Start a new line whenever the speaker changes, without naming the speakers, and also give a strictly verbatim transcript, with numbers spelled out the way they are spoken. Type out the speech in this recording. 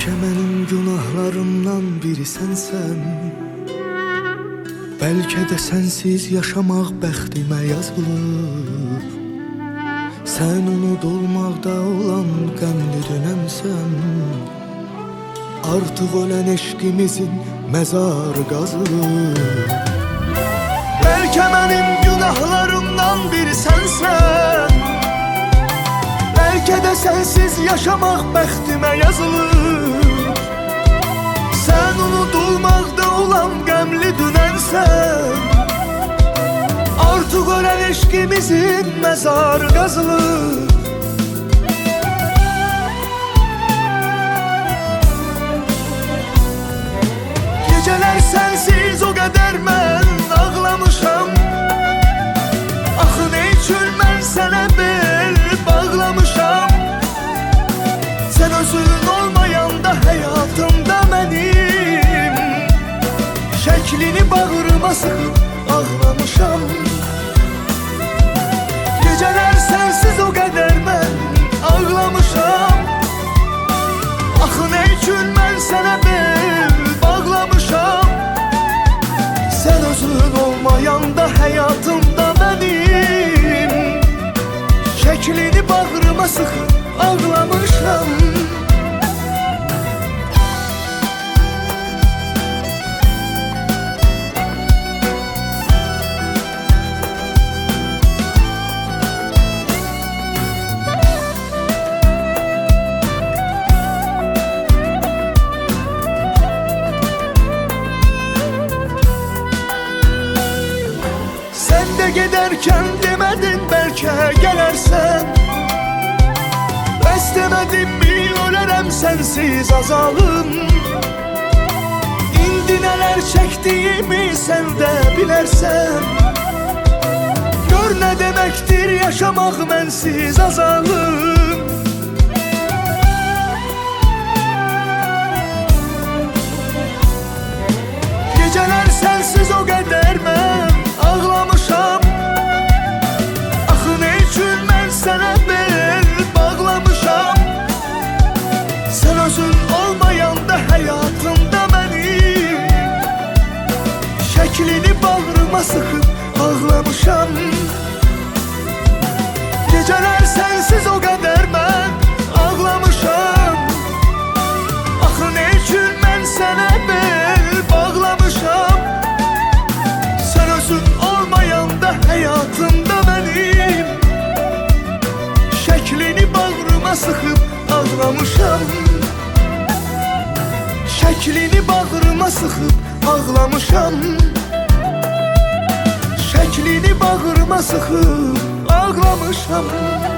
Bəlkə mənim günahlarımdan biri sənsən. Bəlkə də sənsiz yaşamaq bəxtimə yazılıb. Sən unudulmaqda olan qəmli dönəmsən. Artıq ölən eşqimizin məzarı qazılıb. Bəlkə mənim günahlarımdan biri sənsən. Bəlkə də sənsiz yaşamaq bəxtimə yazılıb. Sən unudulmaqda olan qəmli dünənsən. Artıq ölən eşqimizin məzarı qazılıb. Gecələr sənsiz o qədər mən ağlamışam. Axı nə üçün mən sənə bel bağlamışam. Sən özün olmayanda həyatımda mənim şəklini bağrıma sıxıb ağlamışam. Gecələr sənsiz o qədər mən ağlamışam. Axı nə üçün mən sənə bel bağlamışam. Sən özün olmayanda həyatımda mənim şəklini bağrıma sıxıb ağlamışam. Sən də gedərkən demədin bəlkə gələrsən. Bəs demədimmi ölərəm sənsiz azalım. İndi nələr çəkdiyimi sən də bilərsən. Gör nə deməkdir yaşamaq mənsiz azalım. Gecələr sənsiz o qədər mən ağlamışam. Axı nə üçün mən sənə bel bağlamışam. Sən özün olmayanda həyatımda mənim şəklini bağrıma sıxıb ağlamışam. Gecələr sənsiz o qədər mən ağlamışam. Axı nə üçün mən sənə bel bağlamışam. Sən özün olmayanda həyatımda mənim şəklini bağrıma sıxıb ağlamışam. Şəklini bağrıma sıxıb ağlamışam. Şəklini bağrıma sıxıb ağlamışam.